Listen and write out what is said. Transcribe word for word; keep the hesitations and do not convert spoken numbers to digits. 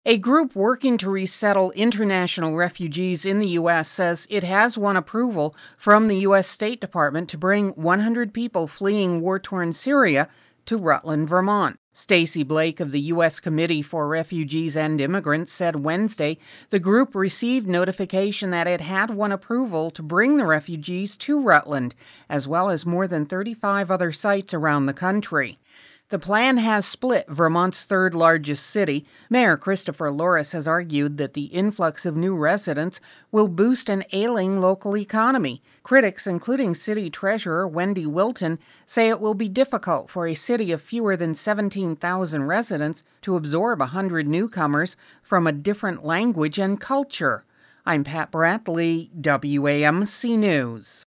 A group working to resettle international refugees in the U S says it has won approval from the U S State Department to bring one hundred people fleeing war-torn Syria to Rutland, Vermont. Stacey Blake of the U S Committee for Refugees and Immigrants said Wednesday the group received notification that it had won approval to bring the refugees to Rutland, as well as more than thirty-five other sites around the country. The plan has split Vermont's third largest city. Mayor Christopher Loris has argued that the influx of new residents will boost an ailing local economy. Critics, including City Treasurer Wendy Wilton, say it will be difficult for a city of fewer than seventeen thousand residents to absorb one hundred newcomers from a different language and culture. I'm Pat Bradley, W A M C News.